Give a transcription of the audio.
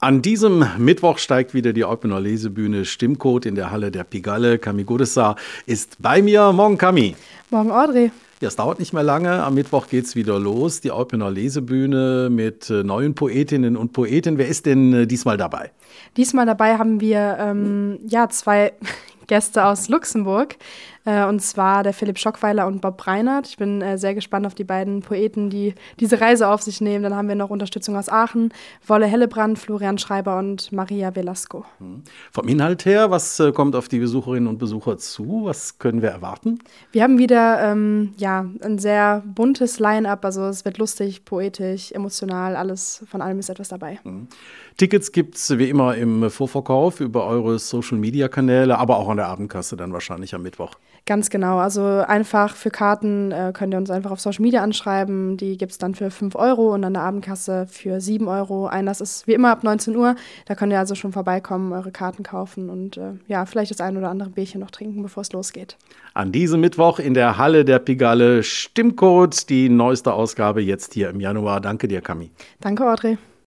An diesem Mittwoch steigt wieder die Eupener Lesebühne Stimmcode in der Halle der Pigalle. Kami Godesar ist bei mir. Morgen, Kami. Morgen, Audrey. Ja, es dauert nicht mehr lange. Am Mittwoch geht's wieder los. Die Eupener Lesebühne mit neuen Poetinnen und Poeten. Wer ist denn diesmal dabei? Diesmal dabei haben wir zwei Gäste aus Luxemburg. Und zwar der Philipp Schockweiler und Bob Reinhardt. Ich bin sehr gespannt auf die beiden Poeten, die diese Reise auf sich nehmen. Dann haben wir noch Unterstützung aus Aachen, Wolle Hellebrand, Florian Schreiber und Maria Velasco. Vom Inhalt her, was kommt auf die Besucherinnen und Besucher zu? Was können wir erwarten? Wir haben wieder ein sehr buntes Line-up. Also es wird lustig, poetisch, emotional, von allem ist etwas dabei. Tickets gibt's wie immer im Vorverkauf über eure Social-Media-Kanäle, aber auch an der Abendkasse dann wahrscheinlich am Mittwoch. Ganz genau, also einfach für Karten könnt ihr uns einfach auf Social Media anschreiben, die gibt es dann für 5 € und an der Abendkasse für 7 €. Einlass ist wie immer ab 19 Uhr, da könnt ihr also schon vorbeikommen, eure Karten kaufen und vielleicht das ein oder andere Bierchen noch trinken, bevor es losgeht. An diesem Mittwoch in der Halle der Pigalle Stimmcode, die neueste Ausgabe jetzt hier im Januar. Danke dir, Kami. Danke, Audrey.